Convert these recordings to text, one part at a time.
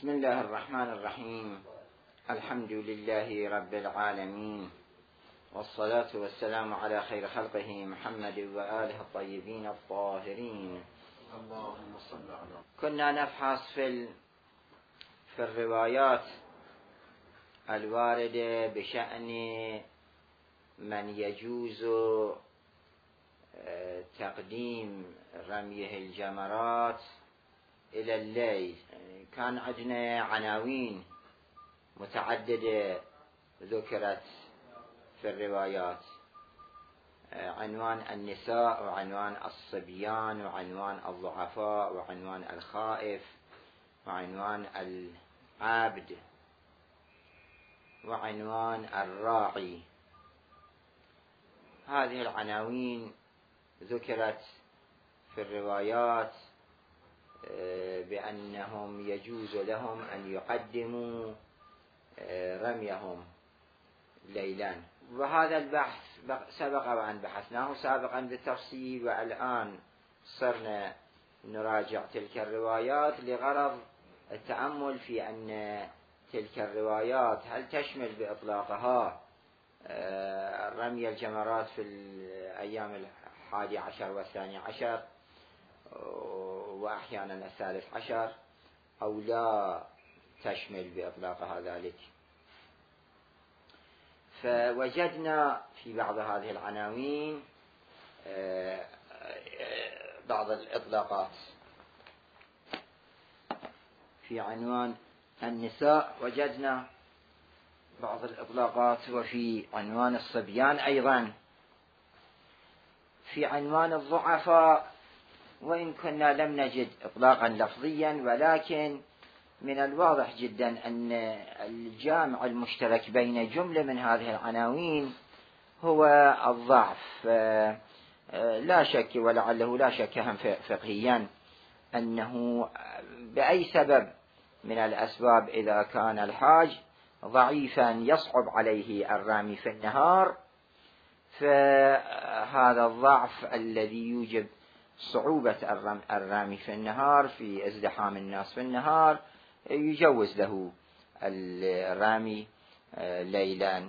بسم الله الرحمن الرحيم. الحمد لله رب العالمين، والصلاة والسلام على خير خلقه محمد وآله الطيبين الطاهرين. اللهم صل على. كنا نبحث في الروايات الواردة بشأن من يجوز تقديم رميه الجمرات إلى الليل. كان عندنا عناوين متعددة ذكرت في الروايات: عنوان النساء، وعنوان الصبيان، وعنوان الضعفاء، وعنوان الخائف، وعنوان العبد، وعنوان الراعي. هذه العناوين ذكرت في الروايات بأنهم يجوز لهم أن يقدموا رميهم ليلا. وهذا البحث سبق وأن بحثناه سابقا بالتفصيل، والآن صرنا نراجع تلك الروايات لغرض التأمل في أن تلك الروايات هل تشمل بإطلاقها رمي الجمرات في الأيام 11 و12 وأحيانا 13، أو لا تشمل بإطلاقها ذلك. فوجدنا في بعض هذه العناوين بعض الإطلاقات. في عنوان النساء وجدنا بعض الإطلاقات، وفي عنوان الصبيان أيضا. في عنوان الضعفاء وإن كنا لم نجد إطلاقا لفظيا، ولكن من الواضح جدا أن الجامع المشترك بين جملة من هذه العناوين هو الضعف. لا شك، ولعله لا شك هم فقهيا، أنه بأي سبب من الأسباب إذا كان الحاج ضعيفا يصعب عليه الرمي في النهار، فهذا الضعف الذي يوجب صعوبة الرمي في النهار في ازدحام الناس في النهار يجوز له الرمي ليلا.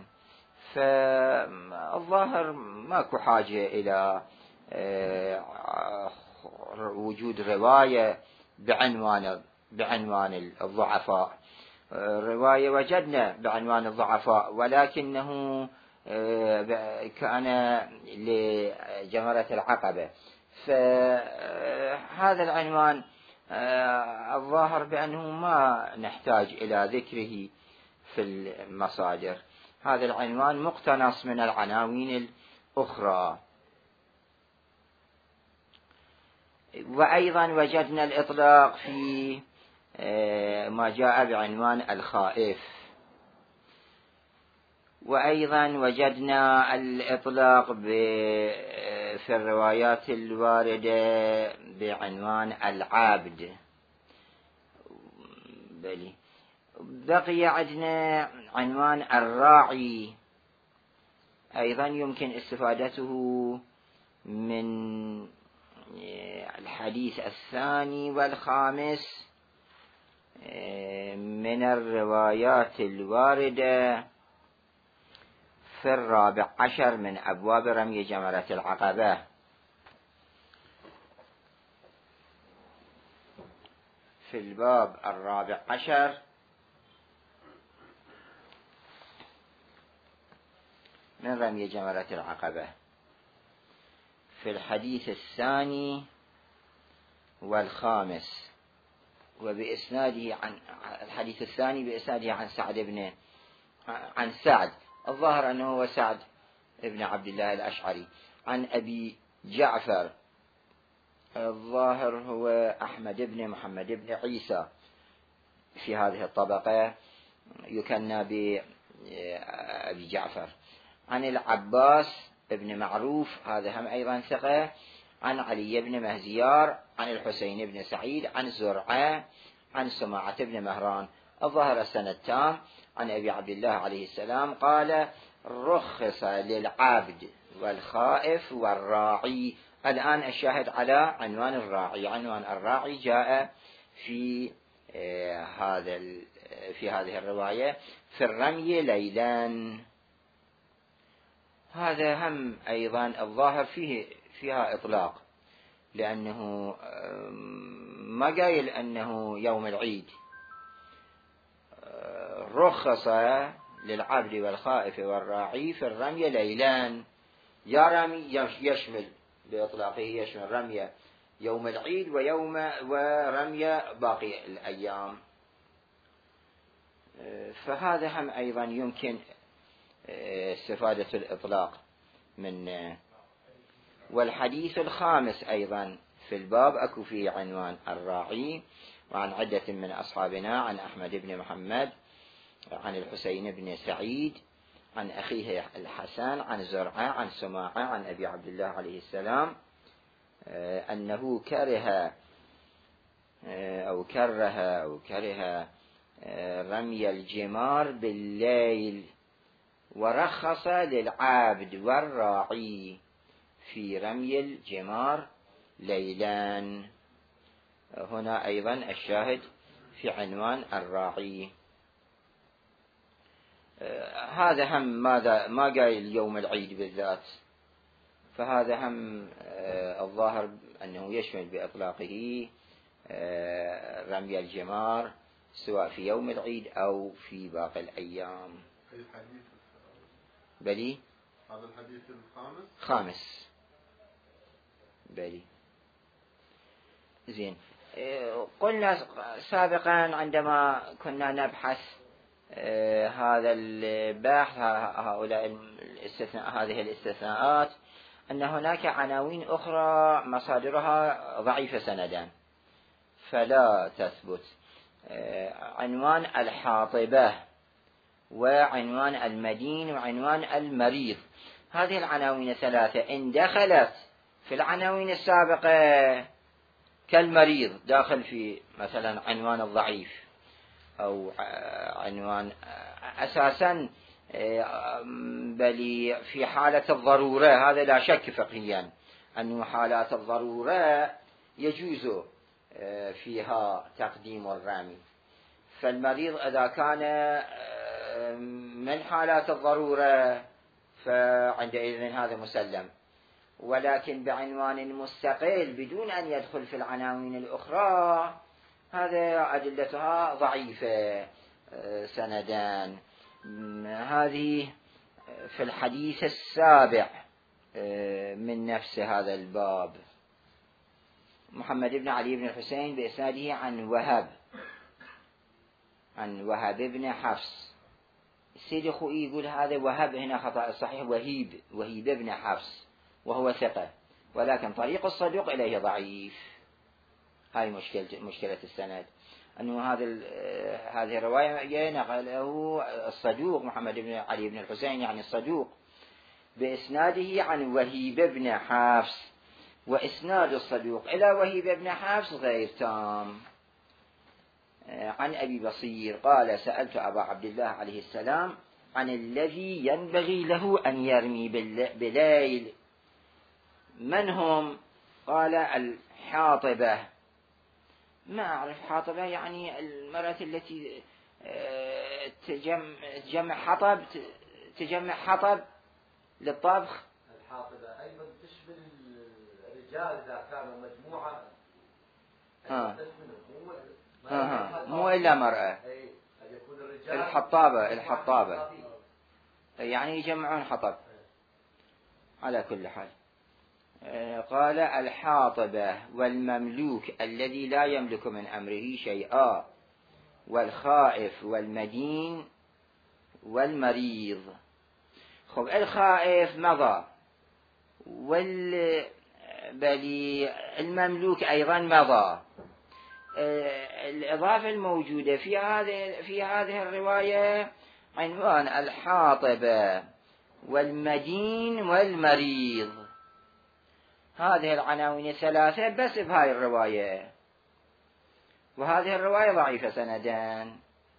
فالظاهر ماكو حاجة إلى وجود رواية بعنوان الضعفاء. رواية وجدنا بعنوان الضعفاء، ولكنه كان لجمرة العقبة. فهذا العنوان الظاهر بأنه ما نحتاج إلى ذكره في المصادر. هذا العنوان مقتنص من العناوين الأخرى. وأيضا وجدنا الإطلاق في ما جاء بعنوان الخائف، وأيضا وجدنا الإطلاق في الروايات الواردة بعنوان العبد. بقي عندنا عنوان الراعي، أيضا يمكن استفادته من الحديث الثاني والخامس من الروايات الواردة في 14 من أبواب رمي جمرة العقبة. في الباب 14 من رمي جمرة العقبة، في الحديث الثاني والخامس، وبإسناده عن الحديث الثاني بإسناده عن سعد، الظاهر أنه هو سعد ابن عبد الله الأشعري، عن أبي جعفر، الظاهر هو أحمد بن محمد بن عيسى، في هذه الطبقة يكنى بأبي جعفر، عن العباس ابن معروف، هذا هم أيضا ثقة، عن علي بن مهزيار، عن الحسين بن سعيد، عن زرعة، عن سماعة بن مهران، الظاهر السند تام، عن أبي عبد الله عليه السلام قال: رخص للعبد والخائف والراعي. الآن الشاهد على عنوان الراعي. عنوان الراعي جاء في في هذه الرواية في الرمي ليلا. هذا هم أيضا الظاهر فيها إطلاق، لأنه ما قايل أنه يوم العيد، رخص للعبد والخائف والراعي في الرمي ليلان. يا رمي يشمل بإطلاقه، يشمل رمي يوم العيد ورمي باقي الأيام. فهذا هم أيضا يمكن استفادة الإطلاق من. والحديث الخامس أيضا في الباب أكو فيه عنوان الراعي، وعن عدة من أصحابنا، عن أحمد بن محمد، عن الحسين بن سعيد، عن أخيه الحسن، عن زرعة، عن سماعة، عن أبي عبد الله عليه السلام أنه كره رمي الجمار بالليل، ورخص للعابد والراعي في رمي الجمار ليلان. هنا أيضا الشاهد في عنوان الراعي. هذا هم ما قايل يوم العيد بالذات، فهذا هم الظاهر أنه يشمل بإطلاقه رمي الجمار سواء في يوم العيد أو في باقي الأيام. بلي هذا الحديث خامس بلي. زين. قلنا سابقا عندما كنا نبحث هذا البحث، هذه الاستثناءات، أن هناك عناوين أخرى مصادرها ضعيفة سندا فلا تثبت. عنوان الحاطبة، وعنوان المدين، وعنوان المريض. هذه العناوين الثلاثة إن دخلت في العناوين السابقة كالمريض داخل في مثلا عنوان الضعيف، أو عنوان أساسا بل في حالة الضرورة، هذا لا شك فقهيا أن حالات الضرورة يجوز فيها تقديم الرمي. فالمريض إذا كان من حالات الضرورة فعندئذ هذا مسلم، ولكن بعنوان مستقل بدون أن يدخل في العناوين الأخرى هذا أدلتها ضعيفة سندان. هذه في الحديث السابع من نفس هذا الباب. محمد بن علي بن الحسين بإسناده عن وهب بن حفص. السيد خوئي يقول هذا وهب هنا خطأ، الصحيح وهيب بن حفص، وهو ثقة، ولكن طريق الصدوق إليه ضعيف. هاي مشكلة السند، أنه هذه الرواية نقله الصدوق محمد بن علي بن الحسين، يعني الصدوق، بإسناده عن وهيب بن حفص، وإسناد الصدوق إلى وهيب بن حفص غير تام. عن أبي بصير قال سألت أبا عبد الله عليه السلام عن الذي ينبغي له أن يرمي بليل، من هم؟ قال الحاطبة. ما أعرف حاطبة، يعني المرأة التي تجمع حطب للطبخ. الحاطبة أيضا تشمل الرجال إذا كانوا مجموعة، مو إلا مرأة، الحطابة يعني يجمعون حطب. على كل حال قال الحاطبة والمملوك الذي لا يملك من أمره شيئا، والخائف والمدين والمريض. خب الخائف مضى، بل المملوك أيضا مضى. الإضافة الموجودة في هذه الرواية عنوان الحاطبة والمدين والمريض. هذه العناوين الثلاثة بس بهاي الرواية، وهذه الرواية ضعيفة سندان.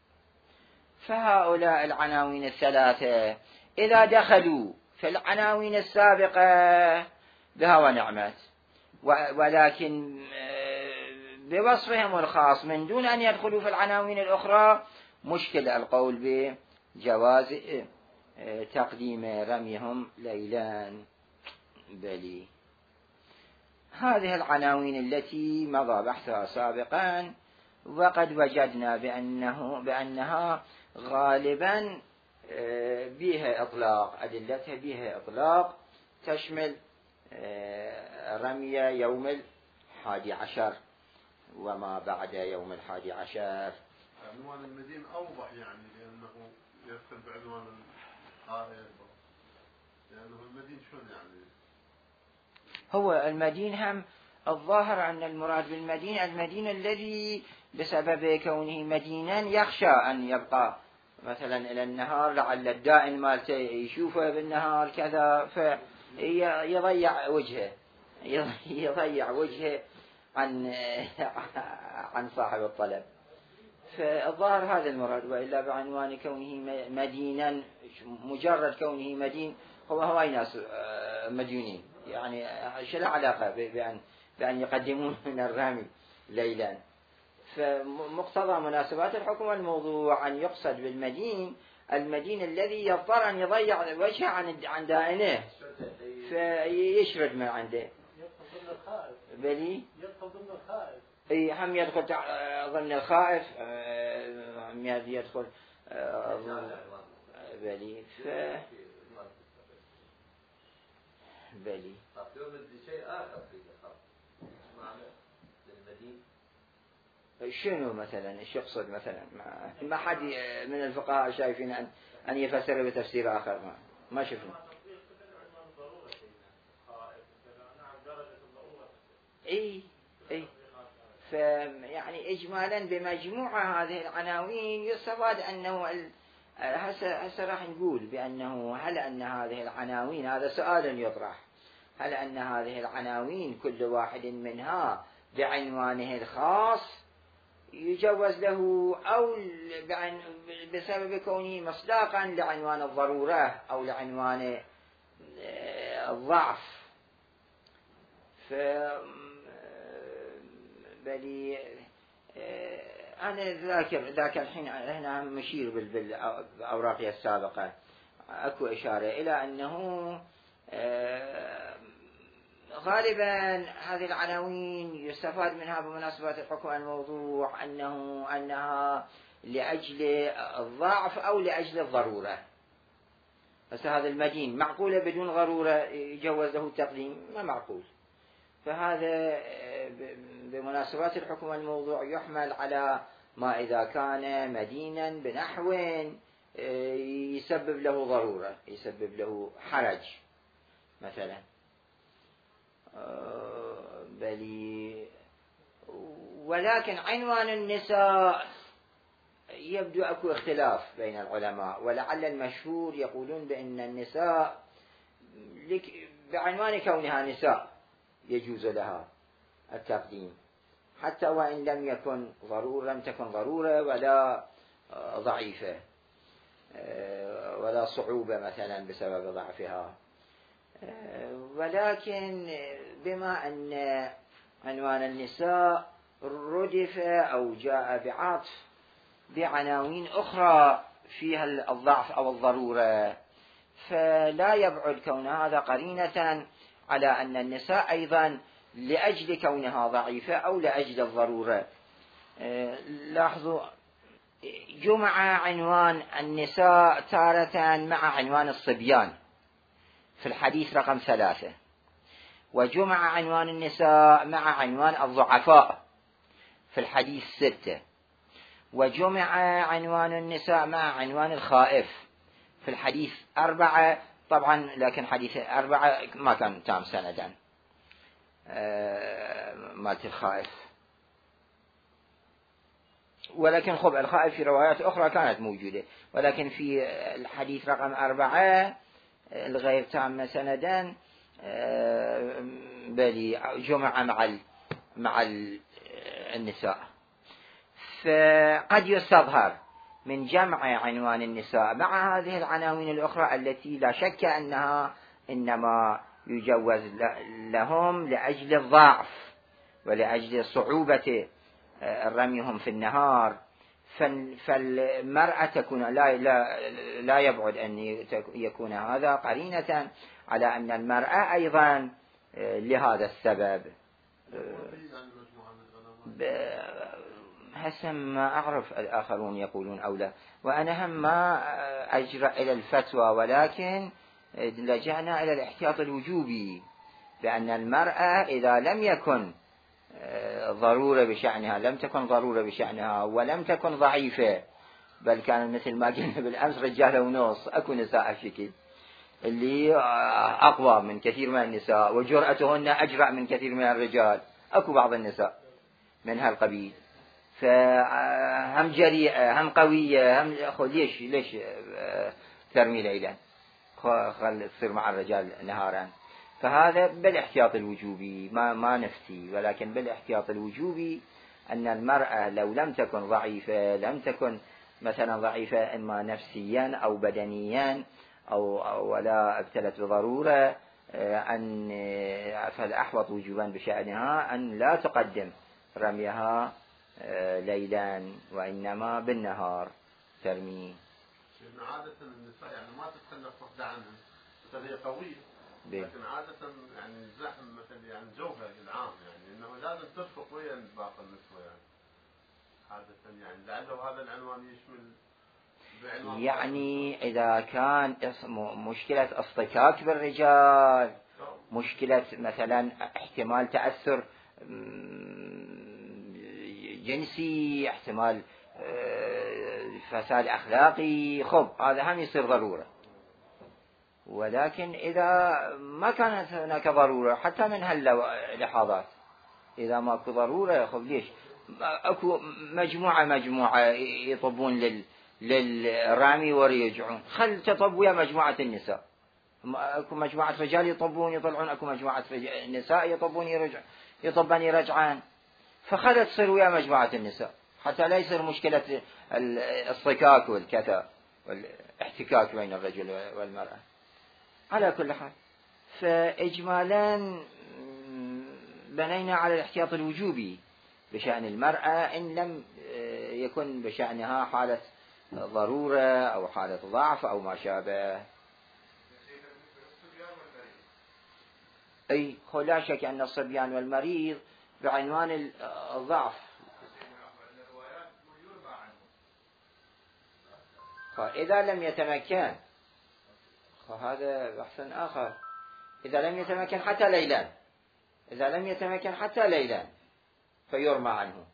فهؤلاء العناوين الثلاثة إذا دخلوا في العناوين السابقة بها ونعمت، ولكن بوصفهم الخاص من دون أن يدخلوا في العناوين الأخرى، مشكل القول بجواز تقديم رميهم ليلان. بلي هذه العناوين التي مضى بحثها سابقا، وقد وجدنا بأنها غالبا بها إطلاق، أدلتها بها إطلاق، تشمل رمي يوم 11 وما بعد يوم 11. عنوان المدين أوضح يعني، لأنه يدخل بعنوان القائد، لأنه المدين شلون يعني؟ هو المدين هم الظاهر أن المراد بالمدين المدين الذي بسبب كونه مدينا يخشى أن يبقى مثلا إلى النهار، لعل الدائن مالته يشوفه بالنهار كذا فيضيع وجهه، يضيع وجهه عن صاحب الطلب. فالظاهر هذا المراد، وإلا بعنوان كونه مدينا، مجرد كونه مدين، هو أي ناس مديونين يعني، شو العلاقة بأن يقدمون من الرامي ليلا؟ فمقتضى مناسبات الحكم والموضوع أن يقصد بالمدين المدين الذي يضطر أن يضيع وجهه عن دائنه فيشرد من عنده. بلي يدخل ضمن الخائف. اي هم يدخل ضمن الخائف، هم يدخل بلي بلي شيء آخر في الخط معنى للمدين. شنو مثلا ايش يقصد مثلا؟ ما حد من الفقهاء شايفين أن يفسر بتفسير آخر، ما شفنا. اي فيعني اجمالا بمجموعة هذه العناوين يستفاد انه هسه راح نقول بانه هل ان هذه العناوين، هذا سؤال يطرح، هل ان هذه العناوين كل واحد منها بعنوانه الخاص يجوز له، او بسبب كونه مصداقا لعنوان الضرورة او لعنوان الضعف. بلي أنا ذاك الحين هنا مشير بالأوراقية السابقة أكو إشارة إلى أنه غالبا هذه العناوين يستفاد منها بمناسبة الحكم الموضوع أنها لأجل الضعف أو لأجل الضرورة. بس هذا المدين معقولة بدون ضرورة يجوز له التقديم؟ ما معقول. فهذا بمناسبات الحكم الموضوع يحمل على ما إذا كان مدينا بنحو يسبب له ضرورة، يسبب له حرج مثلا. بلي ولكن عنوان النساء يبدو أكو اختلاف بين العلماء، ولعل المشهور يقولون بأن النساء بعنوان كونها نساء يجوز لها التقديم، حتى وإن لم تكن ضرورة ولا ضعيفة ولا صعوبة مثلا بسبب ضعفها. ولكن بما أن عنوان النساء ردف أو جاء بعطف بعناوين أخرى فيها الضعف أو الضرورة، فلا يبعد كون هذا قرينة على أن النساء أيضا لأجل كونها ضعيفة أو لأجل الضرورة. لاحظوا جمع عنوان النساء تارة مع عنوان الصبيان في الحديث رقم 3، وجمع عنوان النساء مع عنوان الضعفاء في الحديث 6، وجمع عنوان النساء مع عنوان الخائف في الحديث 4. طبعا لكن حديث 4 ما كان تام سندا مالت الخائف، ولكن خب الخائف في روايات أخرى كانت موجودة، ولكن في الحديث رقم 4 الغير تام سندا بل جمع مع النساء. فقد يستظهر من جمع عنوان النساء مع هذه العناوين الأخرى التي لا شك أنها إنما يجوز لهم لأجل الضعف ولأجل صعوبة رميهم في النهار، فالمرأة تكون لا يبعد أن يكون هذا قرينة على أن المرأة أيضا لهذا السبب. هسه ما أعرف الآخرون يقولون أو لا، وأنا هم ما أجرأ إلى الفتوى، ولكن لجأنا إلى الاحتياط الوجوبي، بأن المرأة إذا لم يكن ضرورة بشأنها، لم تكن ضرورة بشأنها ولم تكن ضعيفة، بل كان مثل ما قلنا بالأمس رجالة ونص، أكو نساء شكل اللي أقوى من كثير من النساء وجرأتهن أجرأ من كثير من الرجال، أكو بعض النساء من هالقبيل، فهم جريئة هم قوية هم ليش ترمي ليلا، خل تصير مع الرجال نهارا. فهذا بالاحتياط الوجوبي، ما نفتي، ولكن بالاحتياط الوجوبي أن المرأة لو لم تكن ضعيفة، لم تكن مثلا ضعيفة إما نفسيا أو بدنيا أو ولا ابتلت بضرورة، أن فالأحوط وجوبا بشأنها أن لا تقدم رميها ليلا وإنما بالنهار ترمي. عادة النساء يعني ما تتخلف وحدة عنها، مثل هي قوية، لكن عادة يعني الزحم مثل يعني جوها العام، يعني إنه لازم ترفق ويا باقي النسوة يعني عادة، يعني لعله هذا العنوان يشمل يعني إذا كان مشكلة اصطكاك بالرجال، مشكلة مثلا احتمال تأثر جنسي، احتمال فساد أخلاقي، خب هذا هم يصير ضرورة. ولكن إذا ما كانت هناك ضرورة حتى من هاللحظات، إذا ما أكو ضرورة، خب ليش أكو مجموعة يطبون للرامي وريجعون، خل تطب ويا مجموعة النساء، أكو مجموعة رجال يطبون يطلعون، أكو مجموعة نساء يطبون يطبن يرجعان، فخلت تصير ويا مجموعة النساء حتى لا يصير مشكلة الصكاك والكثا والاحتكاك بين الرجل والمرأة. على كل حال، فإجمالا بنينا على الاحتياط الوجوبي بشأن المرأة إن لم يكن بشأنها حالة ضرورة أو حالة ضعف أو ما شابه. أي لا شك أن الصبيان والمريض بعنوان الضعف، فإذا لم يتمكن، فهذا بحث آخر، إذا لم يتمكن حتى ليلا، إذا لم يتمكن حتى ليلا فيرمى عنه.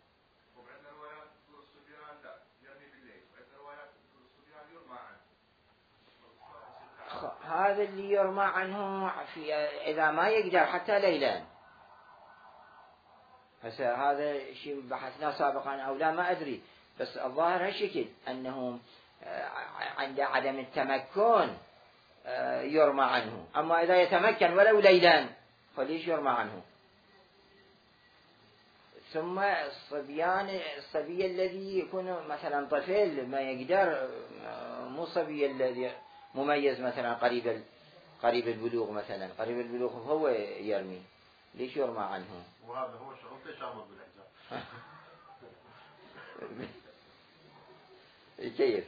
هذا اللي يرمى عنه إذا ما يقدر حتى ليلا. هذا شيء بحثنا سابقا أو لا ما أدري، بس الظاهر هالشكل أنه عند عدم التمكن يرمى عنه، أما إذا يتمكن ولو ليلا فليش يرمى عنه. ثم الصبي الذي يكون مثلا طفل ما يقدر، مو الصبي الذي مميز مثلا قريب البلوغ، مثلا قريب البلوغ هو يرمي، ليش يرمى عنه؟ وهذا هو شرط شامل بالحجاب. كيف؟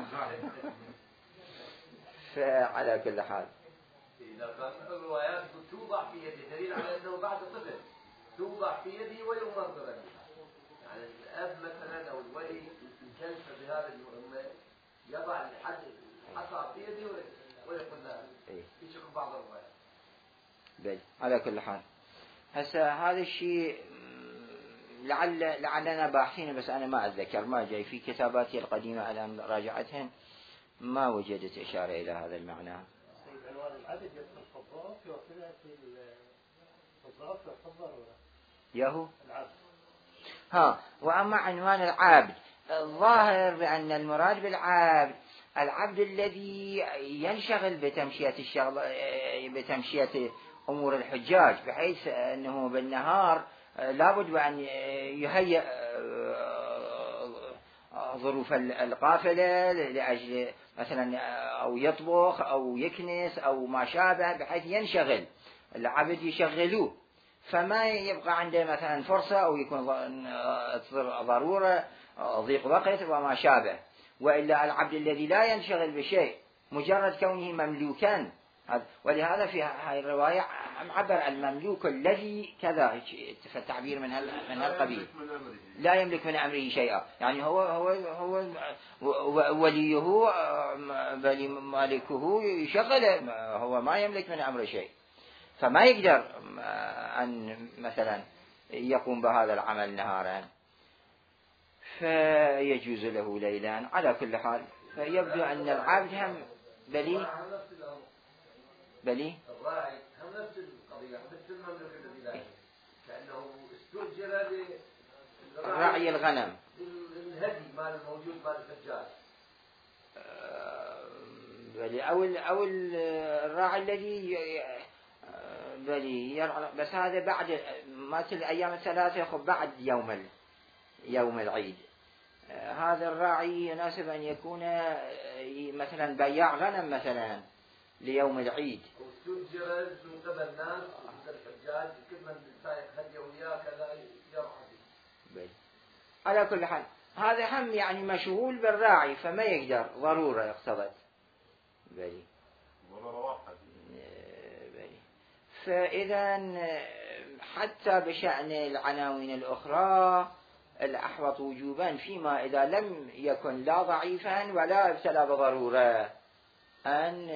فعلى كل حال إذا كان الروايات توضع في يدي دليل على أنه بعد طفل توضع في يدي ويؤمر بها، يعني الأب مثلا أو الولي الجلسة بهذه المهمة يضع الحصى في يدي ويقول لها يشوف بعض الروايات. بل على كل حال هذا الشيء لعلنا باحثين، بس أنا ما أتذكر، ما جاي في كتاباتي القديمة الآن راجعتهن ما وجدت إشارة إلى هذا المعنى. عنوان العبد يدخل في الضعف يوصلها في الضعف يعتبر ياهو العبد. وأما عنوان العبد، الظاهر بأن المراد بالعبد العبد الذي ينشغل بتمشية أمور الحجاج، بحيث أنه بالنهار لابد بأن يهيئ ظروف القافلة لأجل مثلا أو يطبخ أو يكنس أو ما شابه، بحيث ينشغل العبد يشغلوه. فما يبقى عنده مثلا فرصة أو يكون ضرورة ضيق وقت وما شابه. وإلا العبد الذي لا ينشغل بشيء مجرد كونه مملوكا، ولهذا في هذه الرواية عبر المملوك الذي كذا، فالتعبير من هالقبيل لا يملك من أمره شيئا، يعني هو وليه بل مالكه يشغله، هو ما يملك من أمره شيء، فما يقدر أن مثلا يقوم بهذا العمل نهارا، فيجوز له ليلا. على كل حال فيبدو أن العبد هم بلي الراعي هم نفس القضية، مثل المملوك الذي لا يملك، كأنه استؤجر رعي الغنم، الهدي مال الموجود مال الفجاج، أو الراعي الذي بلي يرعى، بس هذا بعد مثل الأيام الثلاثة يخب بعد يوم العيد. هذا الراعي يناسب أن يكون مثلا بياع غنم مثلا ليوم العيد، واستؤجر من قبل الناس مثل الحجاج، كل من سايق هديه وياه كذا يرعى. على كل حال هذا هم يعني مشغول بالراعي، فما يقدر ضرورة اقتضت ضرورة واحد. فإذا حتى بشأن العناوين الأخرى الأحوط وجوبا، فيما إذا لم يكن لا ضعيفا ولا ابتلى بضرورة، أن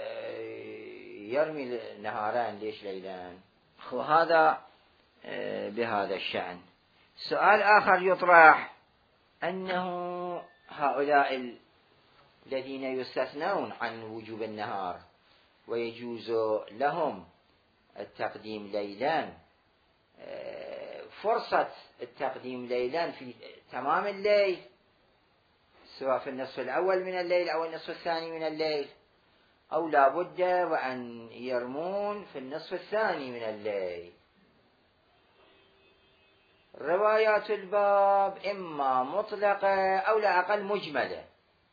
يرمي نهاران ليش ليلان. وهذا بهذا الشأن. سؤال آخر يطرح أنه هؤلاء الذين يستثنون عن وجوب النهار ويجوز لهم التقديم ليلان، فرصة التقديم ليلان في تمام الليل، سواء في النصف الأول من الليل أو النصف الثاني من الليل، أو لا بد وأن يرمون في النصف الثاني من الليل. روايات الباب إما مطلقة أو لا أقل مجملة.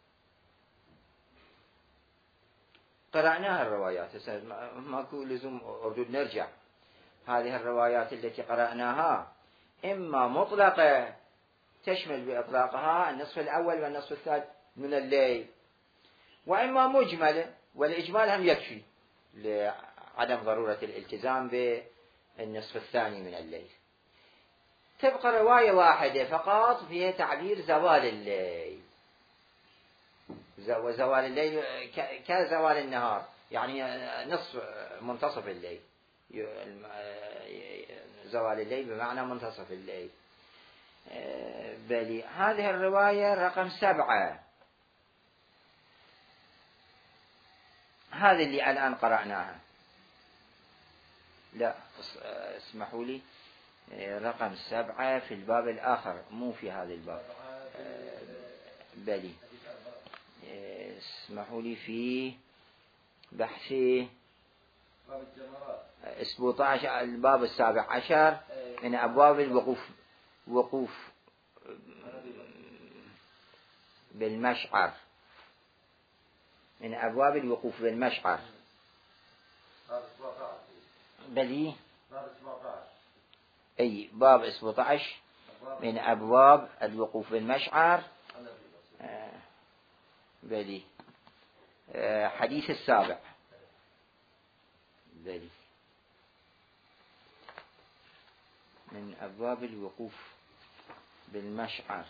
قرأناها الروايات، ماكو لزوم أردود نرجع. هذه الروايات التي قرأناها إما مطلقة تشمل بإطلاقها النصف الأول والنصف الثاني من الليل، وإما مجملة، والإجمال هم يكفي لعدم ضرورة الالتزام بالنصف الثاني من الليل. تبقى رواية واحدة فقط فيها تعبير زوال الليل، وزوال الليل كزوال النهار، يعني نصف منتصف الليل، زوال الليل بمعنى منتصف الليل. بل هذه الرواية رقم 7، هذه اللي الآن قرأناها. لا اسمحوا لي، رقم 7 في الباب الآخر، مو في هذا الباب. بلي اسمحوا لي في بحث 17 الباب 17 من أبواب الوقوف بالمشعر، من أبواب الوقوف بالمشعر. بلي أي باب 17 من أبواب الوقوف بالمشعر. بلي حديث 7. بلي من أبواب الوقوف بالمشعر.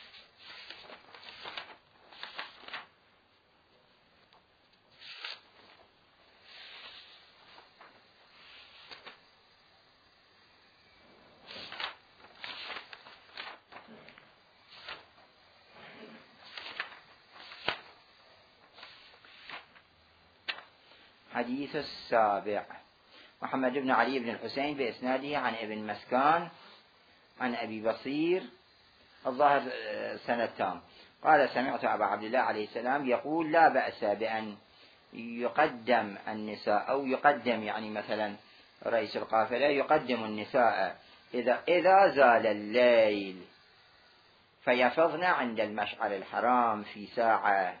حديث 7. محمد بن علي بن الحسين بإسناده عن ابن مسكان عن أبي بصير الظاهر سنة تام قال: سمعت أبا عبد الله عليه السلام يقول: لا بأس بأن يقدم النساء، أو يقدم يعني مثلا رئيس القافلة يقدم النساء إذا زال الليل فيفضن عند المشعر الحرام في ساعة،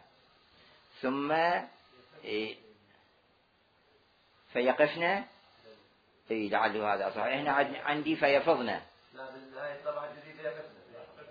ثم فيقفن اي لعله هذا صحيح. هنا عندي فيفضنا. لا بالنهاية الطبعة الجديدة يقفنا.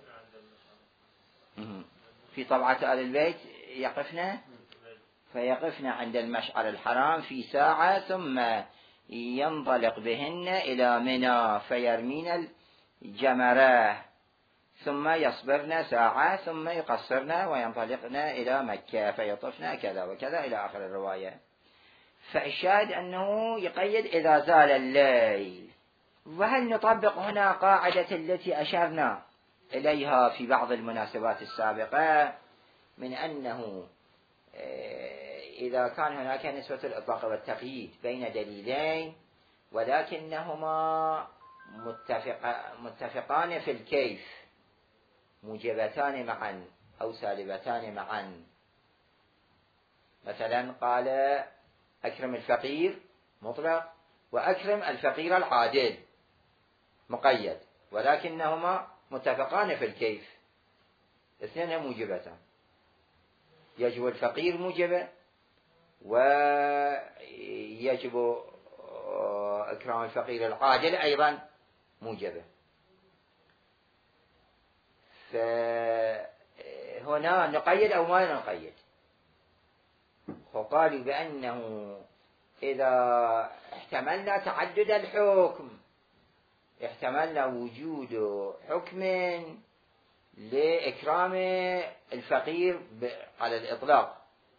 في طبعة آل البيت يقفنا، فيقفن عند المشعر الحرام في ساعة ثم ينطلق بهن إلى منى فيرمين الجمرة ثم يصبرن ساعة ثم يقصرن وينطلقن إلى مكة فيطفن كذا وكذا إلى آخر الرواية. فالشاهد أنه يقيد إذا زال الليل. وهل نطبق هنا قاعدة التي أشرنا إليها في بعض المناسبات السابقة من أنه إذا كان هناك نسبة الإطلاق والتقييد بين دليلين ولكنهما متفقان في الكيف، موجبتان معا أو سالبتان معا، مثلا قال أكرم الفقير مطلق وأكرم الفقير العادل مقيد، ولكنهما متفقان في الكيف، اثنين موجبتان، يجب الفقير موجبة ويجب إكرام الفقير العاجل أيضا موجبة. فهنا نقيد أو ما نقيد؟ وقالوا بأنه إذا احتملنا تعدد الحكم، احتملنا وجود حكم لإكرام الفقير على الإطلاق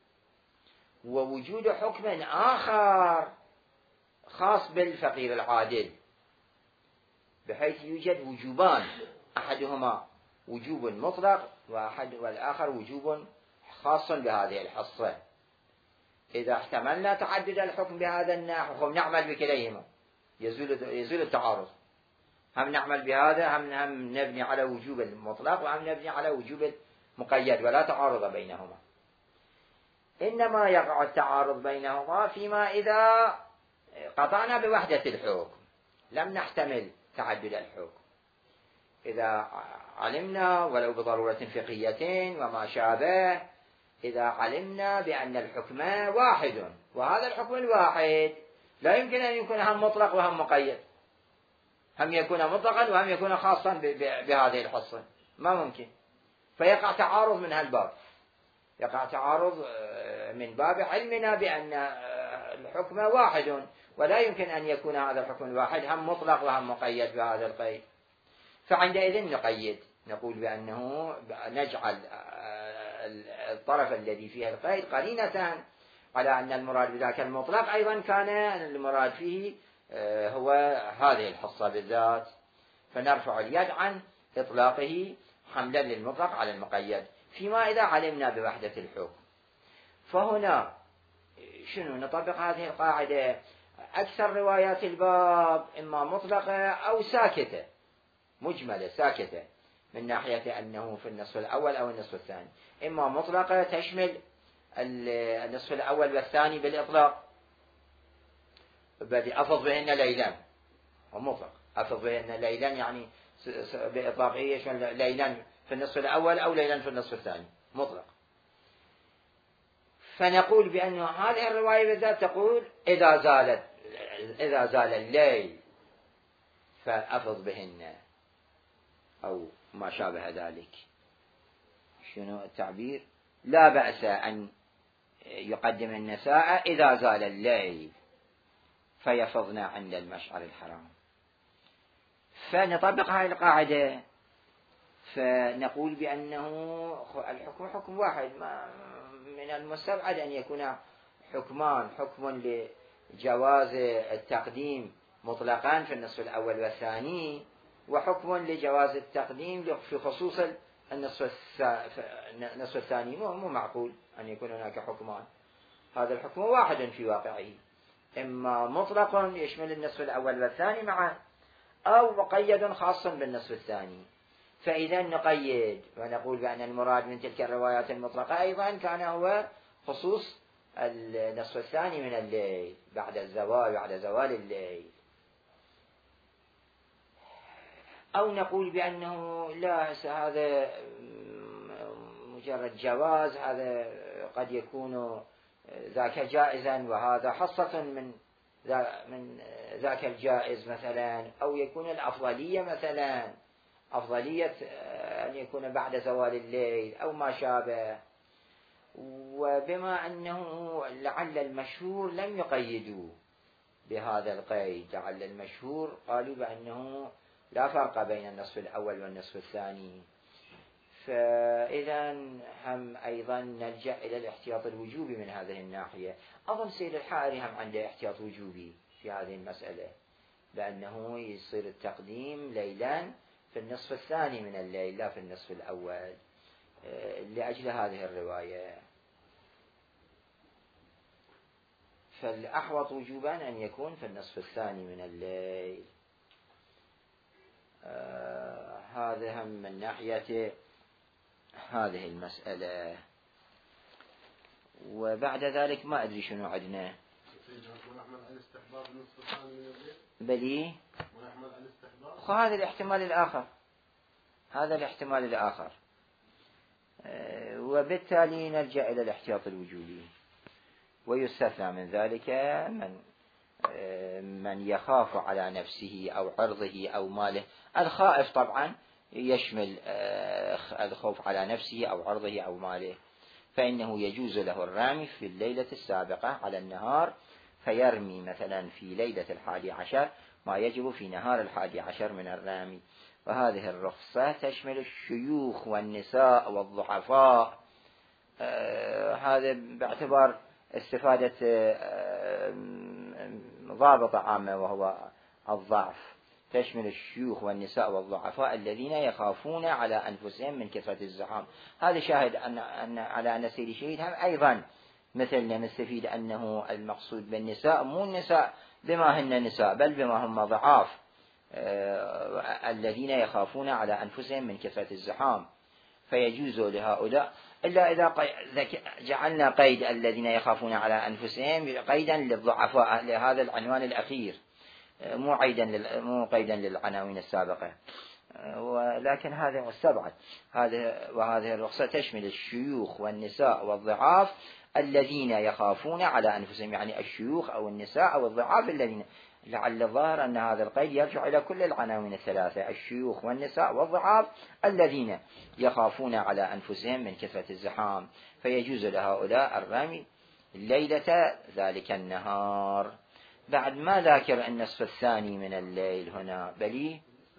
ووجود حكم آخر خاص بالفقير العادل، بحيث يوجد وجوبان، أحدهما وجوب مطلق والآخر وجوب خاص بهذه الحصة. إذا احتملنا تعدد الحكم بهذا النحو نعمل بكليهما، يزول التعارض، هم نعمل بهذا هم نبني على وجوب المطلق وهم نبني على وجوب المقيد ولا تعارض بينهما. إنما يقع التعارض بينهما فيما إذا قطعنا بوحدة الحكم لم نحتمل تعدد الحكم. إذا علمنا ولو بضرورة فقهية وما شابه، إذا علمنا بأن الحكم واحد وهذا الحكم الواحد لا يمكن أن يكون هم مطلق وهم مقيد، هم يكون مطلقا وهم يكون خاصا بهذه الحصة، ما ممكن. فيقع تعارض من هالباب، يقع تعارض من باب علمنا بأن الحكم واحد ولا يمكن أن يكون هذا الحكم الواحد هم مطلق وهم مقيد بهذا القيد. فعندئذ نقيد، نقول بأنه نجعل الطرف الذي فيه القيد قرينة على أن المراد بذاك المطلق أيضا كان المراد فيه هو هذه الحصة بالذات، فنرفع اليد عن إطلاقه حملا للمطلق على المقيد فيما إذا علمنا بوحدة الحكم. فهنا شنو نطبق هذه القاعدة؟ أكثر روايات الباب إما مطلقة أو ساكتة، مجملة ساكتة، من ناحية أنه في النصف الأول أو النصف الثاني، إما مطلقة تشمل النصف الأول والثاني بالإطلاق، بدي أفض بهن ليلا ومطلق، أفض بهن ليلا يعني بإطلاقه يشمل ليلا في النصف الأول أو ليلا في النصف الثاني مطلق. فنقول بأن هذه الرواية بالذات تقول إذا زال الليل فأفض بهن أو ما شابه ذلك. شنو التعبير؟ لا بأس أن يقدم النساء إذا زال الليل فيفضن عند المشعر الحرام. فنطبق هذه القاعدة فنقول بأنه الحكم حكم واحد، ما من المستبعد أن يكون حكمان، حكم لجواز التقديم مطلقا في النصف الأول والثاني وحكم لجواز التقديم في خصوص النصف الثاني. مو معقول أن يكون هناك حكمان، هذا الحكم واحد في واقعه، إما مطلق يشمل النصف الأول والثاني معا أو مقيد خاص بالنصف الثاني. فإذا نقيد ونقول بأن المراد من تلك الروايات المطلقة أيضا كان هو خصوص النصف الثاني من الليل بعد زوال الليل، أو نقول بأنه لا هذا مجرد جواز، هذا قد يكون ذاك جائزا وهذا حصة من من ذاك الجائز مثلا، أو يكون الأفضلية مثلا أفضلية أن يكون بعد زوال الليل أو ما شابه. وبما أنه لعل المشهور لم يقيدوا بهذا القيد، لعل المشهور قالوا بأنه لا فرق بين النصف الأول والنصف الثاني، فإذا هم أيضا نلجأ إلى الاحتياط الوجوبي من هذه الناحية. أظن سيد الحائري هم عنده احتياط وجوبي في هذه المسألة، بأنه يصير التقديم ليلا في النصف الثاني من الليل لا في النصف الأول، لأجل هذه الرواية. فالأحوط وجوبا أن يكون في النصف الثاني من الليل. هذا هم من ناحية هذه المسألة. وبعد ذلك ما أدري شنو عندنا. بلي هذا الاحتمال الآخر، هذا الاحتمال الآخر، وبالتالي نرجع إلى الاحتياط الوجوبي. ويستثنى من ذلك من يخاف على نفسه أو عرضه أو ماله. الخائف طبعا يشمل الخوف على نفسه أو عرضه أو ماله، فإنه يجوز له الرمي في الليلة السابقة على النهار، فيرمي مثلا في ليلة 11 ما يجب في نهار 11 من الرمي. وهذه الرخصة تشمل الشيوخ والنساء والضعفاء. هذا باعتبار استفادة ضابط عامة وهو الضعف، تشمل الشيوخ والنساء والضعفاء الذين يخافون على أنفسهم من كثرة الزحام. هذا شاهد أن على أن سيد الشهيد هم أيضا مثلنا نستفيد أنه المقصود بالنساء مو النساء بما هن نساء، بل بما هم ضعاف الذين يخافون على أنفسهم من كثرة الزحام، فيجوز لهؤلاء، إلا إذا جعلنا قيد الذين يخافون على أنفسهم قيدا للضعفاء لهذا العنوان الأخير، مو قيدا للعناوين السابقة. ولكن هذا مستبعد. وهذه الرخصة تشمل الشيوخ والنساء والضعاف الذين يخافون على أنفسهم، يعني الشيوخ أو النساء أو الضعاف الذين، لعل الظاهر أن هذا القيد يرجع إلى كل العناوين الثلاثة، الشيوخ والنساء والضعاف الذين يخافون على أنفسهم من كثرة الزحام، فيجوز لهؤلاء الرمي ليلة ذلك النهار. بعد ما ذاكر النصف الثاني من الليل هنا بلي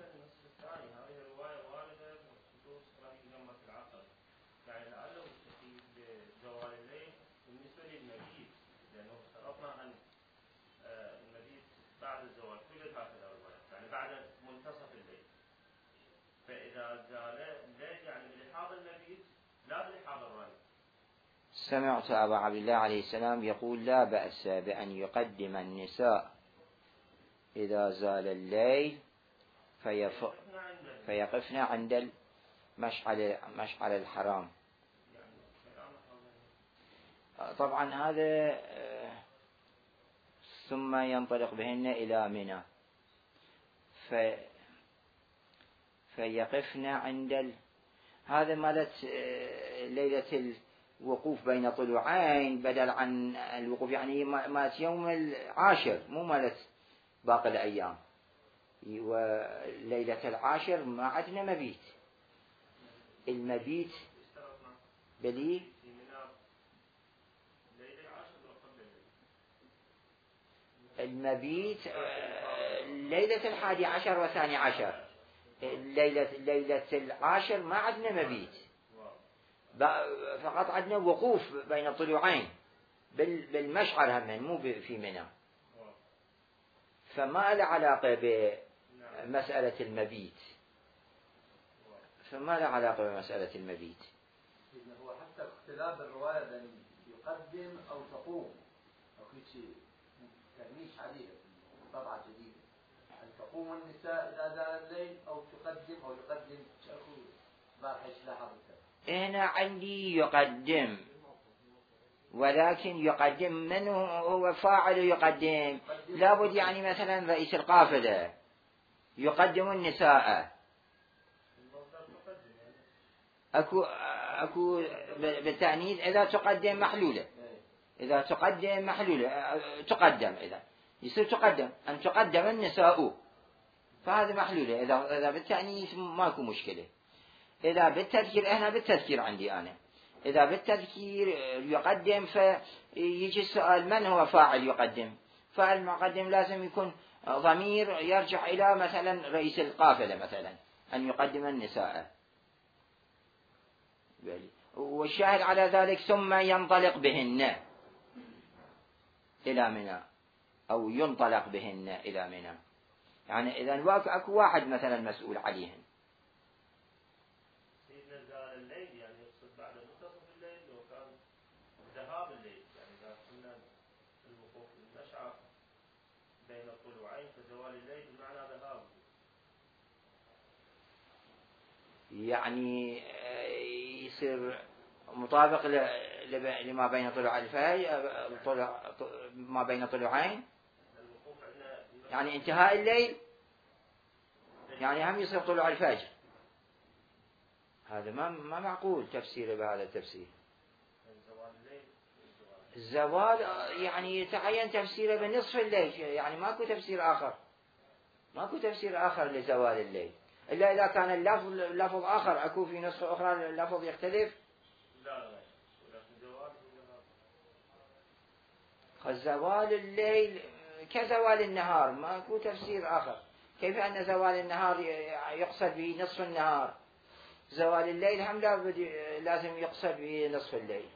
سمعت أبا عبد الله عليه السلام يقول لا بأس بأن يقدم النساء إذا زال الليل فيقفن عند مشعل الحرام. طبعا هذا ثم ينطلق بهن إلى منى فيقفن عند هذا مالت ليلة الوقوف بين طلوعين بدل عن الوقوف، يعني مالت يوم 10 مو مالت باقي الأيام. وليلة 10 ما عندنا مبيت، المبيت بلي المبيت ليلة 11 و12. ليلة 10 ما عندنا مبيت، فقط عندنا وقوف بين الطلوعين بالمشعر هم مو في منى، فما له علاقة بمسألة المبيت، هو حتى اختلاف الرواية بين يقدم أو تقوم أو في شيء تهميش عليه طبعا جديدة، أن تقوم النساء إذا زال الليل أو تقدم أو يقدم باقي إصلاحه. هنا عندي يقدم، ولكن يقدم من هو فاعل يقدم؟ لابد يعني مثلا رئيس القافلة يقدم النساء، أكو بالتعنيد إذا تقدم محلولة، تقدم إذا يصير تقدم أن تقدم النساء، فهذا محلولة. إذا بالتأنيث ماكو مشكلة. إذا بالتذكير، هنا بالتذكير عندي أنا، إذا بالتذكير يقدم فيجي السؤال من هو فاعل يقدم؟ فاعل المقدم لازم يكون ضمير يرجع إلى مثلا رئيس القافلة مثلا، أن يقدم النساء. والشاهد على ذلك ثم ينطلق بهن إلى منى، أو ينطلق بهن إلى منى. يعني إذا أكو واحد مثلا مسؤول عليهن. سيدنا زال الليل يعني يقصد بعد منتصف الليل، وكان ذهاب الليل، يعني إذا كنا الوقوف المشعر بين الطلوعين فزوال الليل بمعنى ذهاب، يعني يصير مطابق لما بين طلوع الفجر، ما بين طلوعين، يعني انتهاء الليل، يعني هم يصير طلوع الفجر. هذا ما معقول تفسيره بهذا التفسير. الزوال يعني يتعين تفسيره بنصف الليل، يعني ماكو تفسير آخر، ماكو تفسير آخر لزوال الليل، إلا إذا كان اللفظ آخر، أكو في نسخة أخرى اللفظ يختلف. زوال الليل كزوال النهار، ماكو تفسير آخر. كيف أن زوال النهار يقصد به نصف النهار، زوال الليل هم لازم يقصد به نصف الليل.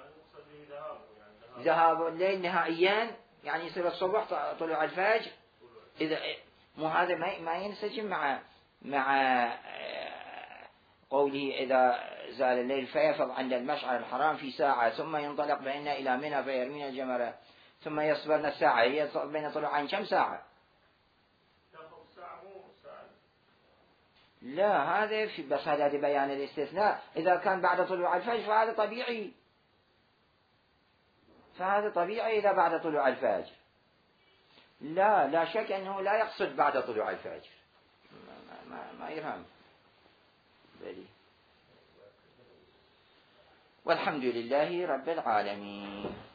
ذهاب الليل نهائيا، يعني يصير الصبح طلوع الفجر. إذا مو هذا ما ينسجم مع قوله إذا زال الليل فيفض عند المشعر الحرام في ساعة، ثم ينطلق بهن إلى منى فيرمين الجمرة، ثم يصبرن الساعة. هي بين طلوعين كم ساعة؟ لا، هذا بس هذا بيان الاستثناء. إذا كان بعد طلوع الفجر فهذا طبيعي، فهذا طبيعي إذا بعد طلوع الفجر. لا شك أنه لا يقصد بعد طلوع الفجر، ما يفهم. والحمد لله رب العالمين.